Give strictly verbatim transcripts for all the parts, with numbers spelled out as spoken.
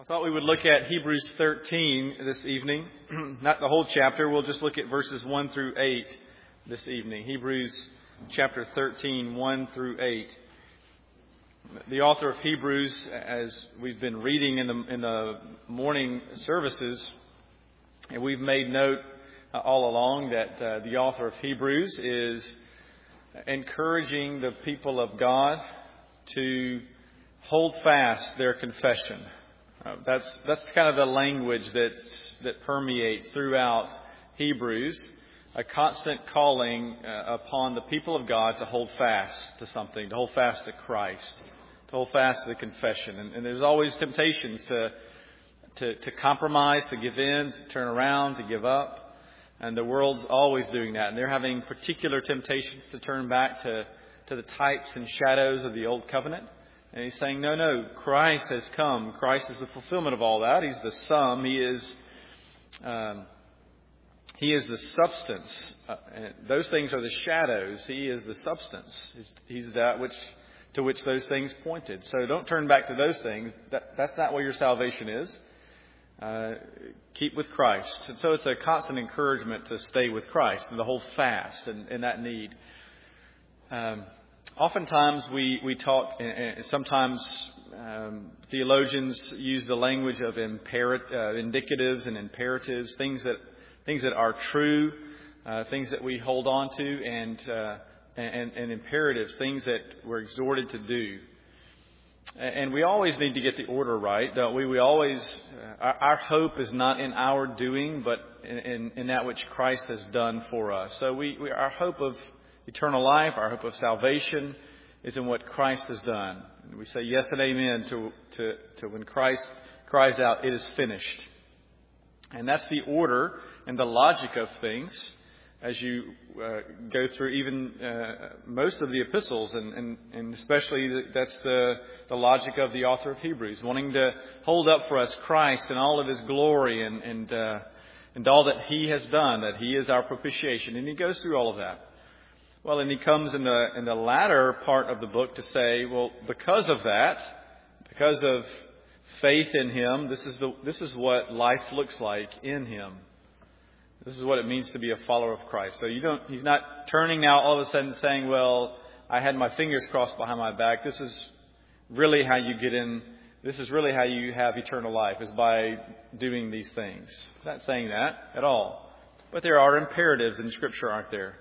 I thought we would look at Hebrews thirteen this evening. Not the whole chapter. We'll just look at verses one through eight this evening. Hebrews chapter thirteen, one through eight. The author of Hebrews, as we've been reading in the, in the morning services, and we've made note uh, all along that uh, the author of Hebrews is encouraging the people of God to hold fast their confession. Uh, that's that's kind of the language that's, that permeates throughout Hebrews, a constant calling uh, upon the people of God to hold fast to something, to hold fast to Christ, to hold fast to the confession. And, and there's always temptations to, to to compromise, to give in, to turn around, to give up. And the world's always doing that. And they're having particular temptations to turn back to, to the types and shadows of the old covenant. And he's saying, no, no, Christ has come. Christ is the fulfillment of all that. He's the sum. He is um, He is the substance. Uh, and those things are the shadows. He is the substance. He's, he's that which to which those things pointed. So don't turn back to those things. That, that's not where your salvation is. Uh, keep with Christ. And so it's a constant encouragement to stay with Christ and to hold fast in, in that need. Um Oftentimes we, we talk, and sometimes um, theologians use the language of imperat- uh, indicatives and imperatives, things that things that are true, uh, things that we hold on to, and, uh, and and imperatives, things that we're exhorted to do. And we always need to get the order right, don't we? We always, uh, our, our hope is not in our doing, but in, in, in that which Christ has done for us. So we, we our hope of eternal life, our hope of salvation is in what Christ has done. And we say yes and amen to, to, to when Christ cries out, it is finished. And that's the order and the logic of things as you uh, go through even uh, most of the epistles. And, and, and especially the, that's the, the logic of the author of Hebrews, wanting to hold up for us Christ and all of His glory and, and, uh, and all that He has done, that He is our propitiation. And he goes through all of that. Well, and he comes in the in the latter part of the book to say, well, because of that, because of faith in Him, this is the this is what life looks like in Him. This is what it means to be a follower of Christ. So you don't. He's not turning now all of a sudden saying, well, I had my fingers crossed behind my back. This is really how you get in. This is really how you have eternal life, is by doing these things. He's not saying that at all. But there are imperatives in Scripture, aren't there?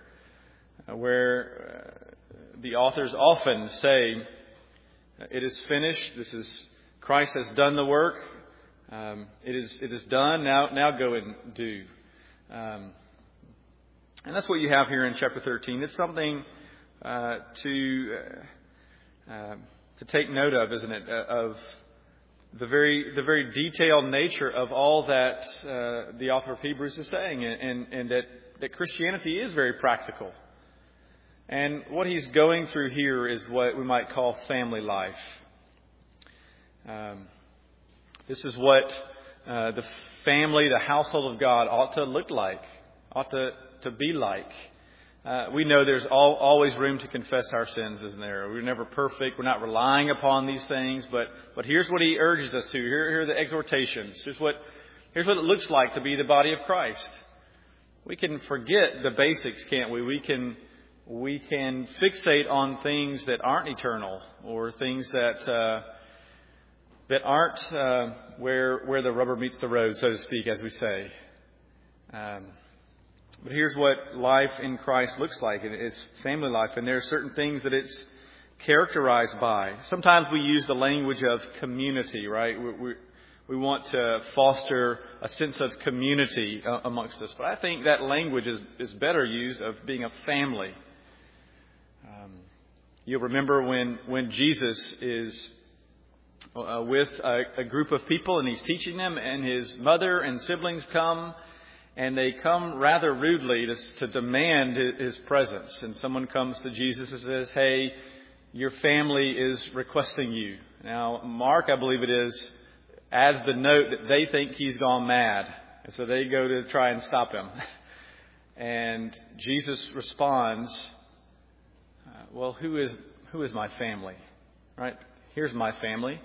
Where uh, the authors often say, it is finished. This is Christ has done the work. Um, it is it is done. Now now go and do. Um, and that's what you have here in chapter thirteen. It's something uh, to uh, uh, to take note of, isn't it? Uh, of the very the very detailed nature of all that uh, the author of Hebrews is saying, and and, and that, that Christianity is very practical. And what he's going through here is what we might call family life. Um, this is what uh, the family, the household of God ought to look like, ought to, to be like. Uh, we know there's all, always room to confess our sins, isn't there? We're never perfect. We're not relying upon these things. But but here's what he urges us to. Here, here are the exhortations. Here's what, here's what it looks like to be the body of Christ. We can forget the basics, can't we? We can... We can fixate on things that aren't eternal, or things that uh, that aren't uh, where where the rubber meets the road, so to speak, as we say. Um, but here's what life in Christ looks like. It's family life, and there are certain things that it's characterized by. Sometimes we use the language of community, right? We, we, we want to foster a sense of community uh, amongst us. But I think that language is, is better used of being a family. Um, you'll remember when, when Jesus is uh, with a, a group of people and he's teaching them, and his mother and siblings come, and they come rather rudely to, to demand his presence. And someone comes to Jesus and says, hey, your family is requesting you. Now, Mark, I believe it is, adds the note that they think he's gone mad. And so they go to try and stop him. And Jesus responds, well, who is who is my family? Right? Here's my family.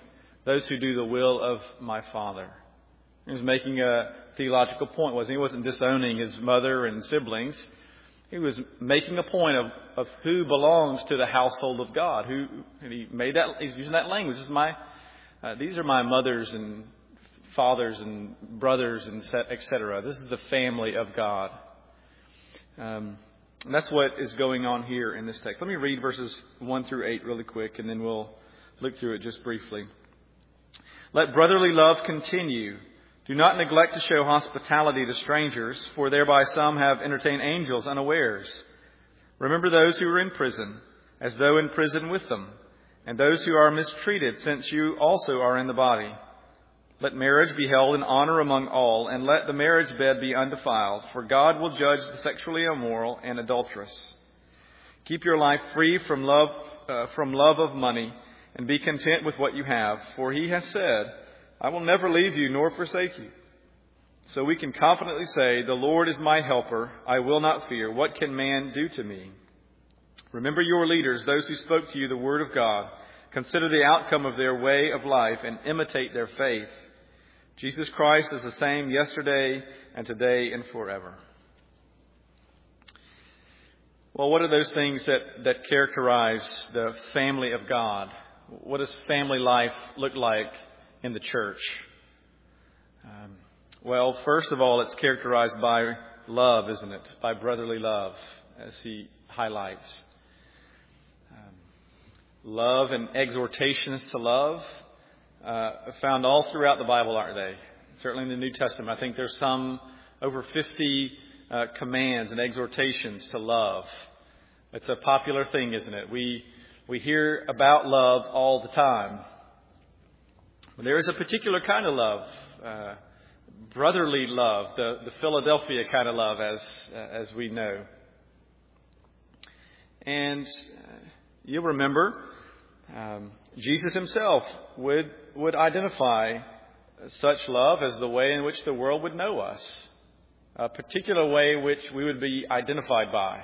those who do the will of my Father. He was making a theological point, wasn't he? He wasn't disowning his mother and siblings. He was making a point of, of who belongs to the household of God. Who and he made that. He's using that language. This is my. Uh, these are my mothers and fathers and brothers and et cetera. This is the family of God. Um, and that's what is going on here in this text. Let me read verses one through eight really quick, and then we'll look through it just briefly. Let brotherly love continue. Do not neglect to show hospitality to strangers, for thereby some have entertained angels unawares. Remember those who are in prison, as though in prison with them, and those who are mistreated, since you also are in the body. Let marriage be held in honor among all, and let the marriage bed be undefiled, for God will judge the sexually immoral and adulterous. Keep your life free from love, uh, from love of money, and be content with what you have, for he has said, I will never leave you nor forsake you. So we can confidently say, the Lord is my helper. I will not fear. What can man do to me? Remember your leaders, those who spoke to you the word of God. Consider the outcome of their way of life and imitate their faith. Jesus Christ is the same yesterday and today and forever. Well, what are those things that, that characterize the family of God? What does family life look like in the church? Um, well, first of all, it's characterized by love, isn't it? By brotherly love, as he highlights. Um, love and exhortations to love uh, found all throughout the Bible, aren't they? Certainly in the New Testament. I think there's some over fifty uh, commands and exhortations to love. It's a popular thing, isn't it? We we hear about love all the time. But there is a particular kind of love, uh, brotherly love, the, the Philadelphia kind of love, as uh, as we know. And uh, you'll remember, um, Jesus himself would would identify such love as the way in which the world would know us, a particular way in which we would be identified by.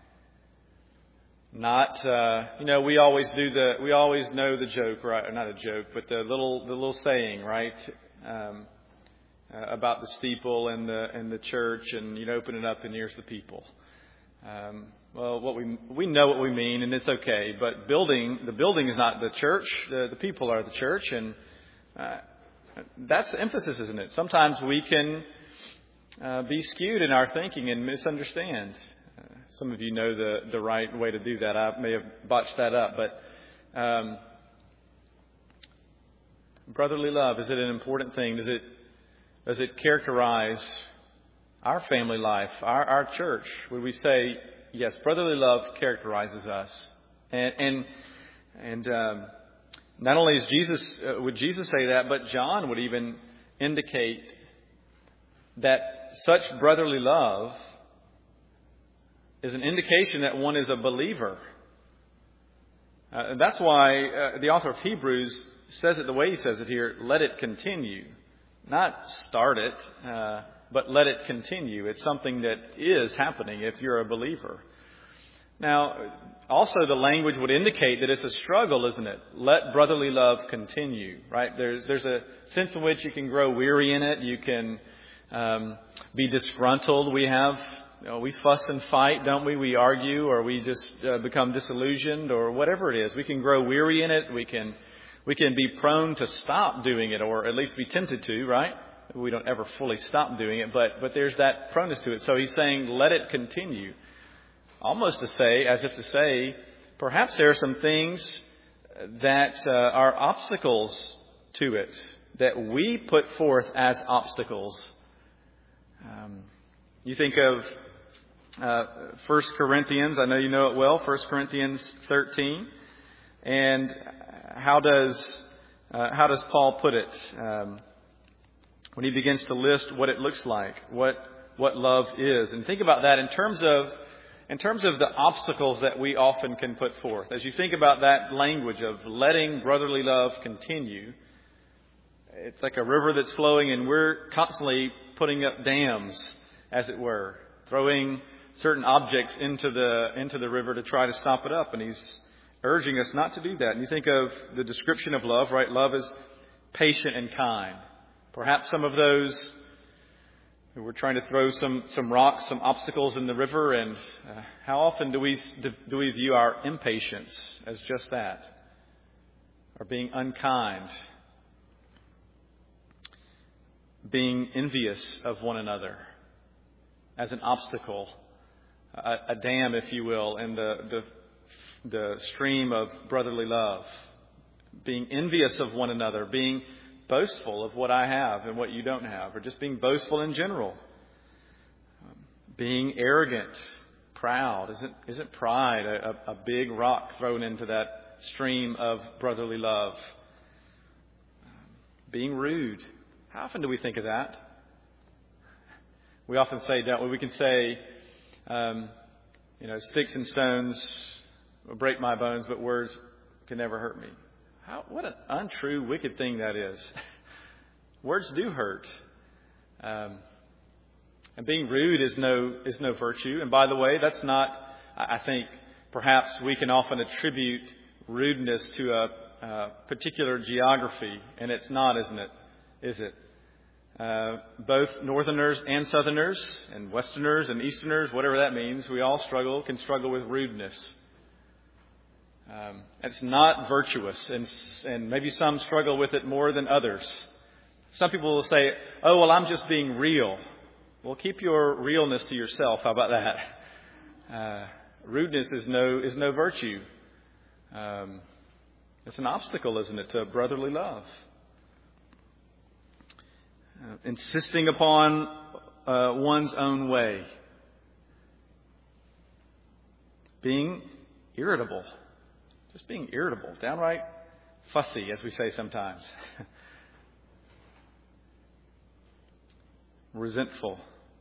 Not, uh, you know, we always do the, we always know the joke, right? Or not a joke, but the little, the little saying, right? Um, uh, about the steeple and the and the church, and you open it up and here's the people. Um, well, what we we know what we mean, and it's okay. But building, the building is not the church. The, the people are the church, and uh, that's the emphasis, isn't it? Sometimes we can uh, be skewed in our thinking and misunderstand. Uh, some of you know the, the right way to do that. I may have botched that up, but um, brotherly love, is it an important thing? Does it does it characterize our family life, our, our church? Would we say, yes, brotherly love characterizes us? And and and um, not only is Jesus uh, would Jesus say that, but John would even indicate that such brotherly love is an indication that one is a believer. Uh, and that's why uh, the author of Hebrews says it the way he says it here, let it continue. Not start it, uh, but let it continue. It's something that is happening if you're a believer. Now, also the language would indicate that it's a struggle, isn't it? Let brotherly love continue, right? There's there's a sense in which you can grow weary in it. You can um, be disgruntled. We have, you know, we fuss and fight, don't we? We argue, or we just uh, become disillusioned, or whatever it is. We can grow weary in it. We can we can be prone to stop doing it, or at least be tempted to, right? We don't ever fully stop doing it, but but there's that proneness to it. So he's saying, let it continue. Almost to say, as if to say, perhaps there are some things that uh, are obstacles to it, that we put forth as obstacles. Um, you think of uh, First Corinthians, I know you know it well, First Corinthians thirteen. And how does uh, how does Paul put it? Um, when he begins to list what it looks like, what what love is. And think about that in terms of In terms of the obstacles that we often can put forth. As you think about that language of letting brotherly love continue, it's like a river that's flowing and we're constantly putting up dams, as it were, throwing certain objects into the into the river to try to stop it up. And he's urging us not to do that. And you think of the description of love, right? Love is patient and kind. Perhaps some of those who were trying to throw some, some rocks, some obstacles in the river. And uh, how often do we, do we view our impatience as just that? Or being unkind? Being envious of one another as an obstacle, a, a dam, if you will, in the, the the stream of brotherly love. Being envious of one another, being boastful of what I have and what you don't have, or just being boastful in general. Um, being arrogant, proud. Isn't isn't pride a, a big rock thrown into that stream of brotherly love? Um, being rude. How often do we think of that? We often say, don't we? We can say, um, you know, sticks and stones will break my bones, but words can never hurt me. How, what an untrue, wicked thing that is. Words do hurt. Um, and being rude is no is no virtue. And by the way, that's not, I think, perhaps we can often attribute rudeness to a, a particular geography, and it's not, isn't it? Is it? Uh, both Northerners and Southerners and Westerners and Easterners, whatever that means, we all struggle, can struggle with rudeness. Um, it's not virtuous, and, and maybe some struggle with it more than others. Some people will say, oh, well, I'm just being real. Well, keep your realness to yourself. How about that? Uh, rudeness is no is no virtue. Um, it's an obstacle, isn't it, to brotherly love? Uh, insisting upon uh, one's own way. Being irritable. Just being irritable. Downright fussy, as we say sometimes. Resentful.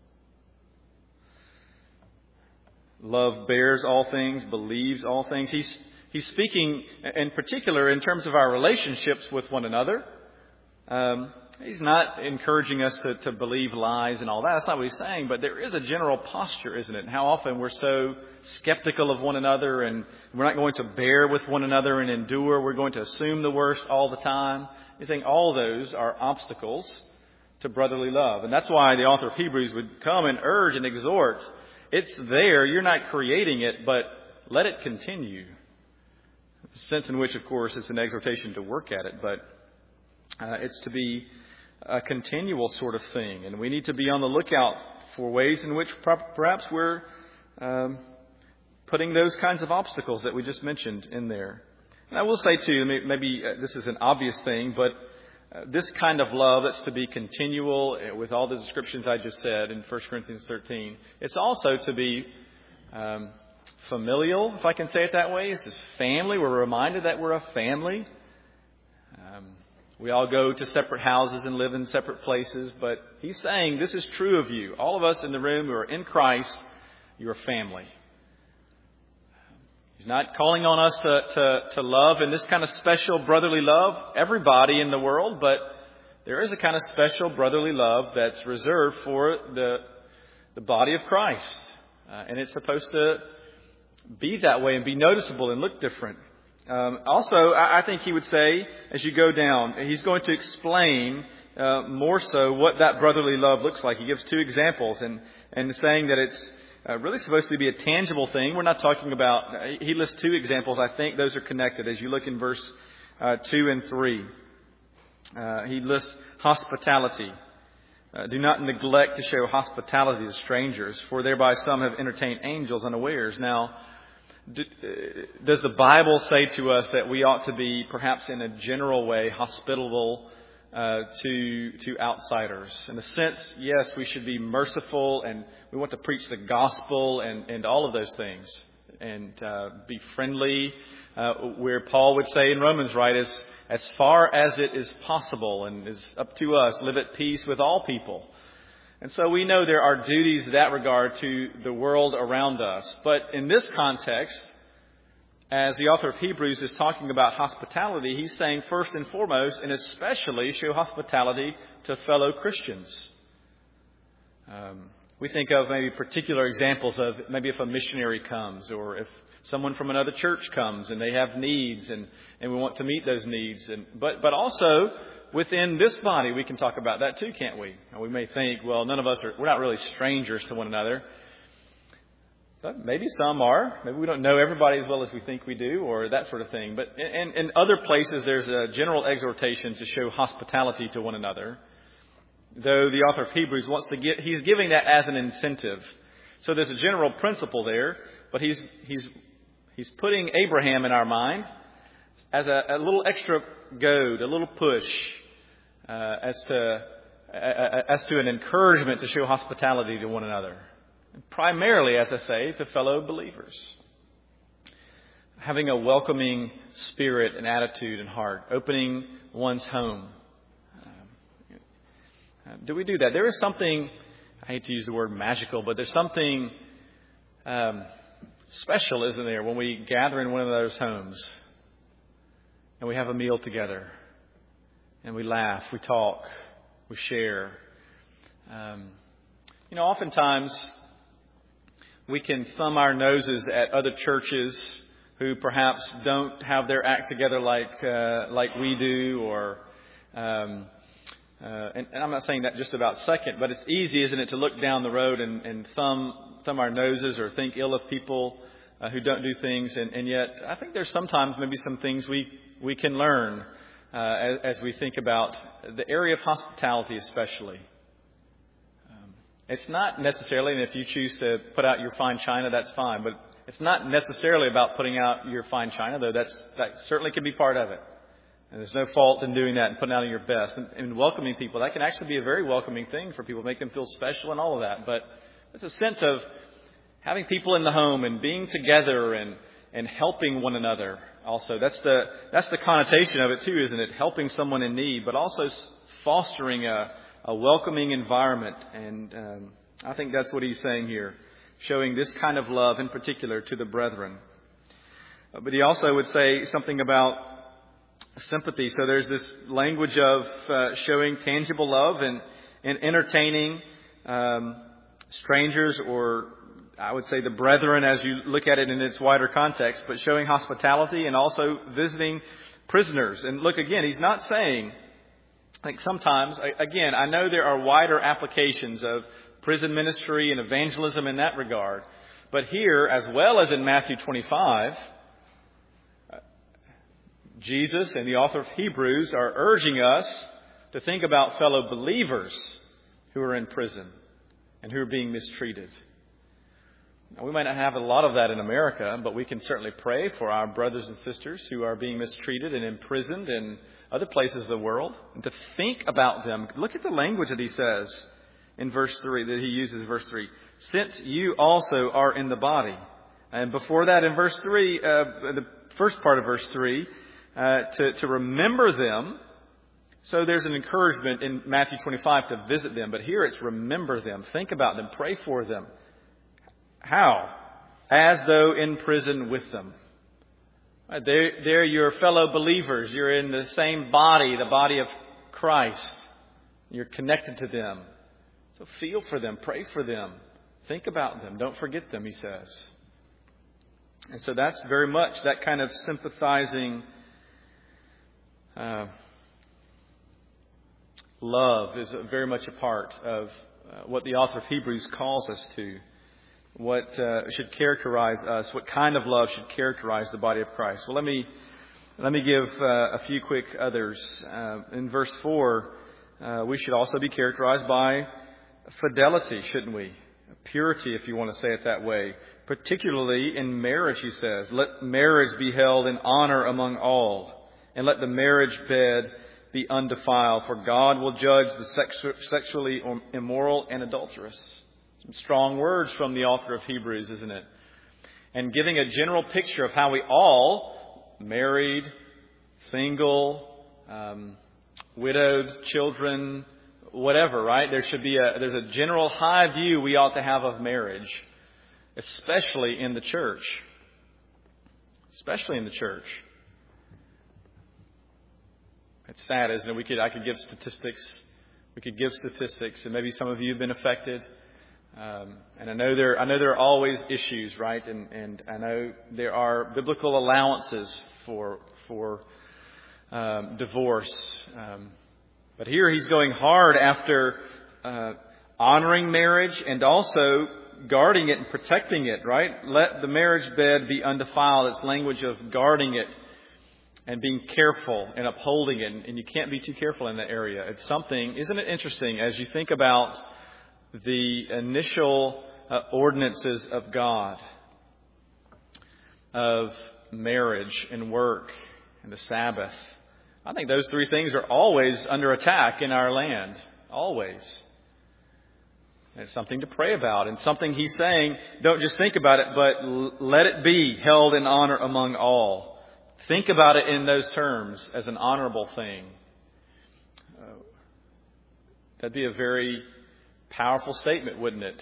Love bears all things, believes all things. He's, he's speaking in particular in terms of our relationships with one another. Um, He's not encouraging us to, to believe lies and all that. That's not what he's saying. But there is a general posture, isn't it? And how often we're so skeptical of one another, and we're not going to bear with one another and endure. We're going to assume the worst all the time. I think all those are obstacles to brotherly love. And that's why the author of Hebrews would come and urge and exhort. It's there. You're not creating it, but let it continue. The sense in which, of course, it's an exhortation to work at it, but uh, it's to be a continual sort of thing. And we need to be on the lookout for ways in which perhaps we're um, putting those kinds of obstacles that we just mentioned in there. And I will say, too, maybe this is an obvious thing, but uh, this kind of love that's to be continual with all the descriptions I just said in First Corinthians thirteen, it's also to be um, familial, if I can say it that way. This is family. We're reminded that we're a family. Um We all go to separate houses and live in separate places, but he's saying this is true of you. All of us in the room who are in Christ, you're a family. He's not calling on us to, to, to love in this kind of special brotherly love everybody in the world, but there is a kind of special brotherly love that's reserved for the, the body of Christ. Uh, and it's supposed to be that way and be noticeable and look different. Um, also, I, I think he would say, as you go down, he's going to explain uh, more so what that brotherly love looks like. He gives two examples, and, and saying that it's uh, really supposed to be a tangible thing. We're not talking about, he lists two examples. I think those are connected as you look in verse uh, two and three. Uh, he lists hospitality. Uh, do not neglect to show hospitality to strangers, for thereby some have entertained angels unawares. Now, does the Bible say to us that we ought to be, perhaps in a general way, hospitable uh, to to outsiders? In a sense, yes, we should be merciful, and we want to preach the gospel and, and all of those things, and uh, be friendly, uh, where Paul would say in Romans, right, as, as far as it is possible and is up to us, live at peace with all people. And so we know there are duties in that regard to the world around us. But in this context, as the author of Hebrews is talking about hospitality, he's saying first and foremost, and especially, show hospitality to fellow Christians. Um, we think of maybe particular examples of maybe if a missionary comes, or if someone from another church comes and they have needs, and, and we want to meet those needs. And but but also within this body, we can talk about that too, can't we? And we may think, well, none of us are, we're not really strangers to one another. But maybe some are. Maybe we don't know everybody as well as we think we do, or that sort of thing. But in, in other places, there's a general exhortation to show hospitality to one another. Though the author of Hebrews wants to get, he's giving that as an incentive. So there's a general principle there, but he's he's he's putting Abraham in our mind as a, a little extra goad, a little push, uh, as to uh, as to an encouragement to show hospitality to one another. Primarily, as I say, to fellow believers. Having a welcoming spirit and attitude and heart. Opening one's home. Um, do we do that? There is something, I hate to use the word magical, but there's something um, special, isn't there, when we gather in one of those homes and we have a meal together and we laugh, we talk, we share. Um, you know, oftentimes we can thumb our noses at other churches who perhaps don't have their act together like uh, like we do, or um, uh, and, and I'm not saying that just about second, but it's easy, isn't it, to look down the road and, and thumb thumb our noses or think ill of people uh, who don't do things, and, and yet I think there's sometimes maybe some things we we can learn uh, as, as we think about the area of hospitality, especially. It's not necessarily, and if you choose to put out your fine china, that's fine. But it's not necessarily about putting out your fine china, though that's, that certainly can be part of it. And there's no fault in doing that and putting out your best. And, and welcoming people, that can actually be a very welcoming thing for people, make them feel special and all of that. But there's a sense of having people in the home and being together and, and helping one another also. That's the, that's the connotation of it too, isn't it? Helping someone in need, but also fostering a A welcoming environment, and um, I think that's what he's saying here, showing this kind of love in particular to the brethren. Uh, but he also would say something about sympathy. So there's this language of uh, showing tangible love and, and entertaining um, strangers, or I would say the brethren as you look at it in its wider context, but showing hospitality and also visiting prisoners. And look, again, he's not saying... I think sometimes, again, I know there are wider applications of prison ministry and evangelism in that regard. But here, as well as in Matthew twenty-five, Jesus and the author of Hebrews are urging us to think about fellow believers who are in prison and who are being mistreated. Now, we might not have a lot of that in America, but we can certainly pray for our brothers and sisters who are being mistreated and imprisoned in other places of the world, and to think about them. Look at the language that he says in verse three, that he uses verse three. Since you also are in the body. And before that in verse three, uh, the first part of verse three, uh, to, to remember them. So there's an encouragement in Matthew twenty-five to visit them. But here it's remember them, think about them, pray for them. How? As though in prison with them. They're, they're your fellow believers. You're in the same body, the body of Christ. You're connected to them. So feel for them. Pray for them. Think about them. Don't forget them, he says. And so that's very much that kind of sympathizing uh, love is very much a part of uh, what the author of Hebrews calls us to. What uh, should characterize us? What kind of love should characterize the body of Christ? Well, let me let me give uh, a few quick others. Uh, in verse four, uh, we should also be characterized by fidelity, shouldn't we? Purity, if you want to say it that way. Particularly in marriage, he says. Let marriage be held in honor among all, and let the marriage bed be undefiled, for God will judge the sexu- sexually immoral and adulterous. Strong words from the author of Hebrews, isn't it? And giving a general picture of how we all, married, single, um, widowed, children, whatever, right? There should be a, there's a general high view we ought to have of marriage, especially in the church. Especially in the church. It's sad, isn't it? We could, I could give statistics. We could give statistics, and maybe some of you have been affected. Um, and I know there, I know there are always issues, right? And, and I know there are biblical allowances for for um, divorce. Um, But here he's going hard after uh, honoring marriage and also guarding it and protecting it, right? Let the marriage bed be undefiled. It's language of guarding it and being careful and upholding it. And you can't be too careful in that area. It's something, isn't it interesting, as you think about the initial uh, ordinances of God, of marriage and work and the Sabbath. I think those three things are always under attack in our land. Always. And it's something to pray about. And something he's saying, don't just think about it, but l- let it be held in honor among all. Think about it in those terms as an honorable thing. Uh, that'd be a very powerful statement, wouldn't it?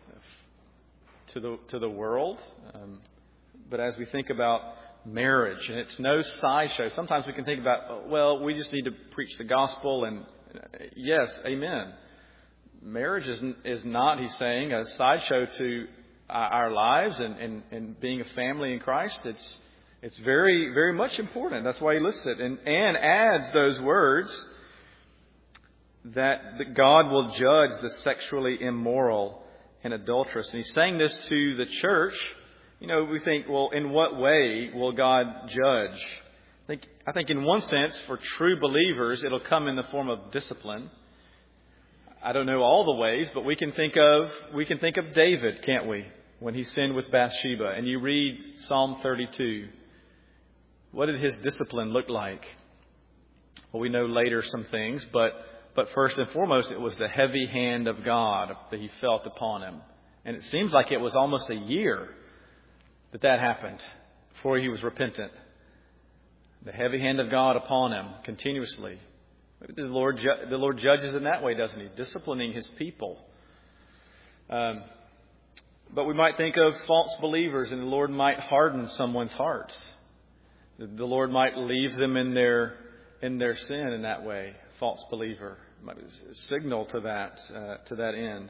To the, to the world. Um, but as we think about marriage, and it's no sideshow. Sometimes we can think about, well, we just need to preach the gospel, and yes, amen. Marriage is, is not, he's saying, a sideshow to our lives and, and, and being a family in Christ. It's it's very, very much important. That's why he lists it. And, and adds those words that, that God will judge the sexually immoral and adulterous. And he's saying this to the church. You know, we think, well, in what way will God judge? I think, I think in one sense, for true believers, it'll come in the form of discipline. I don't know all the ways, but we can think of we can think of David, can't we? When he sinned with Bathsheba, and you read Psalm thirty-two. What did his discipline look like? Well, we know later some things, but but first and foremost, it was the heavy hand of God that he felt upon him, and it seems like it was almost a year that that happened before he was repentant. The heavy hand of God upon him continuously. The Lord, the Lord judges in that way, doesn't he? Disciplining his people. Um, but we might think of false believers, and the Lord might harden someone's heart. The Lord might leave them in their in their sin in that way. False believer might signal to that uh, to that end.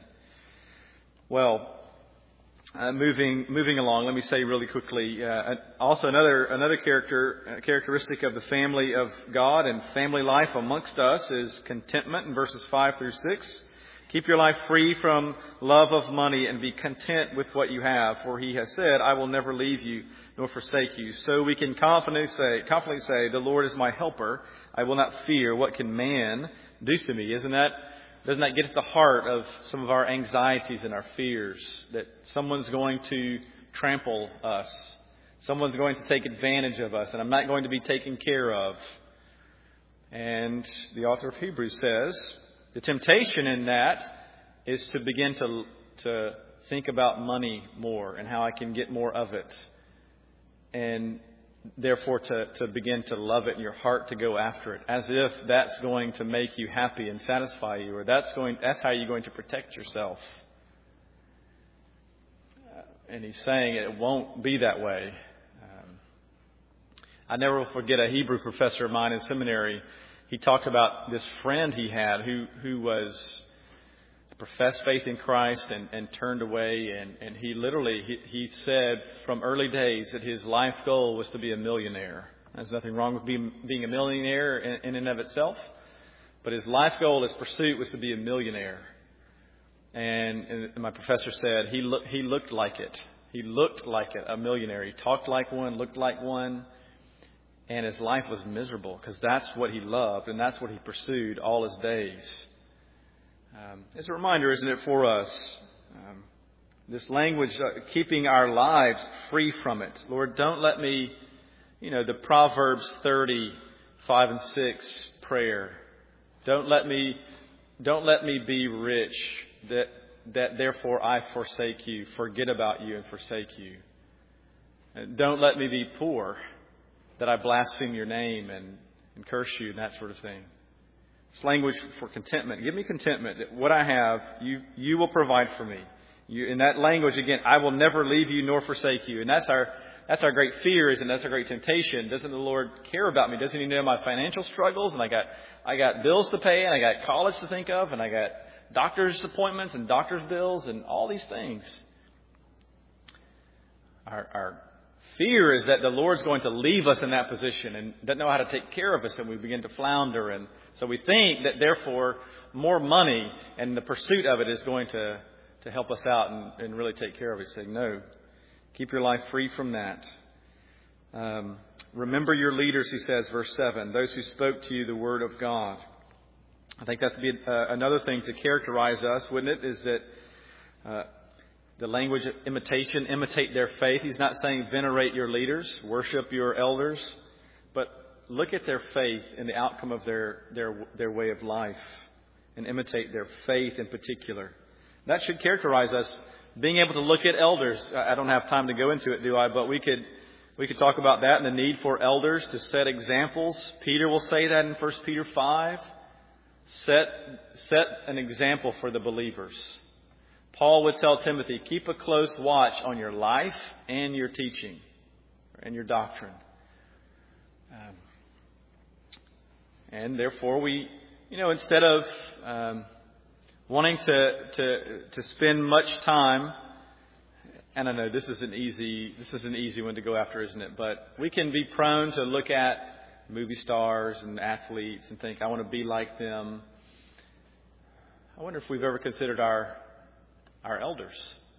Well, uh, moving moving along. Let me say really quickly. Uh, also, another another character uh, characteristic of the family of God and family life amongst us is contentment. In verses five through six, keep your life free from love of money and be content with what you have. For He has said, "I will never leave you nor forsake you." So we can confidently say, confidently say, "The Lord is my helper. I will not fear. What can man do to me?" Isn't that? Doesn't that get at the heart of some of our anxieties and our fears? That someone's going to trample us. Someone's going to take advantage of us, and I'm not going to be taken care of. And the author of Hebrews says, the temptation in that is to begin to, to think about money more and how I can get more of it. And therefore to, to begin to love it in your heart, to go after it, as if that's going to make you happy and satisfy you, or that's going that's how you're going to protect yourself. Uh, and he's saying it won't be that way. Um, I never will forget a Hebrew professor of mine in seminary. He talked about this friend he had who who was professed faith in Christ and, and turned away. And, and he literally, he, he said from early days that his life goal was to be a millionaire. There's nothing wrong with being, being a millionaire in, in and of itself. But his life goal, his pursuit was to be a millionaire. And, and my professor said he, look, he looked like it. He looked like it, a millionaire. He talked like one, looked like one. And his life was miserable because that's what he loved and that's what he pursued all his days. Um, it's a reminder, isn't it, for us? Um, this language, uh, keeping our lives free from it. Lord, don't let me, you know, the Proverbs thirty, five and six prayer. Don't let me, don't let me be rich that, that therefore I forsake you, forget about you and forsake you. And don't let me be poor that I blaspheme your name and, and curse you and that sort of thing. It's language for contentment. Give me contentment that what I have, you you will provide for me. You, in that language, again, I will never leave you nor forsake you. And that's our that's our great fear, and that's our great temptation. Doesn't the Lord care about me? Doesn't He know my financial struggles? And I got I got bills to pay, and I got college to think of, and I got doctor's appointments and doctor's bills and all these things. Our our fear is that the Lord's going to leave us in that position and doesn't know how to take care of us, and we begin to flounder and So we think that therefore more money and the pursuit of it is going to, to help us out and, and really take care of it. Saying, no, keep your life free from that. Um, remember your leaders, he says, verse seven, those who spoke to you the word of God. I think that would be uh, another thing to characterize us, wouldn't it, is that uh, the language of imitation, imitate their faith. He's not saying venerate your leaders, worship your elders, but look at their faith and the outcome of their, their, their way of life and imitate their faith in particular. That should characterize us, being able to look at elders. I don't have time to go into it, do I? But we could we could talk about that and the need for elders to set examples. Peter will say that in First Peter five. Set, set an example for the believers. Paul would tell Timothy, keep a close watch on your life and your teaching and your doctrine. Um, and therefore we, you know, instead of um, wanting to, to to spend much time, and I know this is an easy this is an easy one to go after, isn't it? But we can be prone to look at movie stars and athletes and think, I want to be like them. I wonder if we've ever considered our our elders.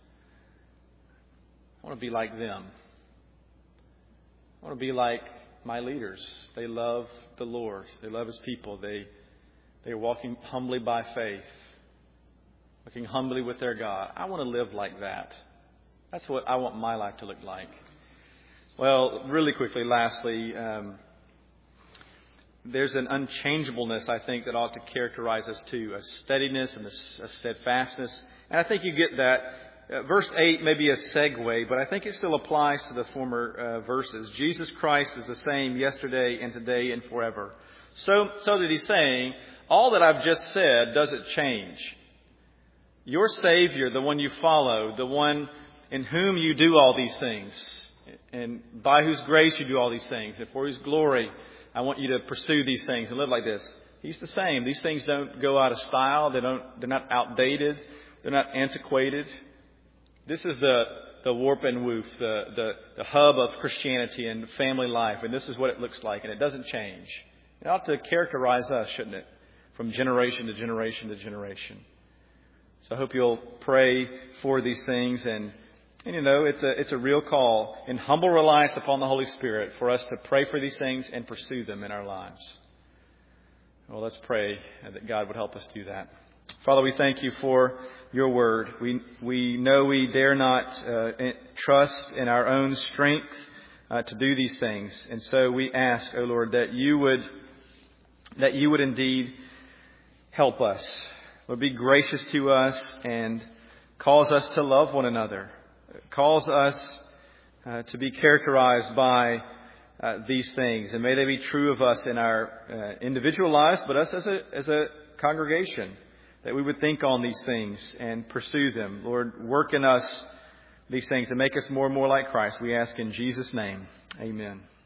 I want to be like them. I want to be like my leaders. They love the Lord. They love His people. They they are walking humbly by faith, walking humbly with their God. I want to live like that. That's what I want my life to look like. Well, really quickly, lastly, um, there's an unchangeableness, I think, that ought to characterize us too, a steadiness and a, a steadfastness. And I think you get that. Uh, verse eight may be a segue, but I think it still applies to the former uh, verses. Jesus Christ is the same yesterday and today and forever. So, so that he's saying, all that I've just said doesn't change. Your Savior, the one you follow, the one in whom you do all these things, and by whose grace you do all these things, and for whose glory I want you to pursue these things and live like this. He's the same. These things don't go out of style. They don't, they're not outdated. They're not antiquated. This is the, the warp and woof, the, the, the hub of Christianity and family life. And this is what it looks like. And it doesn't change. It ought to characterize us, shouldn't it? From generation to generation to generation. So I hope you'll pray for these things. And, and you know, it's a, it's a real call in humble reliance upon the Holy Spirit for us to pray for these things and pursue them in our lives. Well, let's pray that God would help us do that. Father, we thank you for your word. We we know we dare not uh, trust in our own strength uh, to do these things. And so we ask, O Lord, that you would that you would indeed help us. Lord, be gracious to us and cause us to love one another. Cause us uh, to be characterized by uh, these things. And may they be true of us in our uh, individual lives, but us as a as a congregation. That we would think on these things and pursue them. Lord, work in us these things and make us more and more like Christ. We ask in Jesus' name. Amen.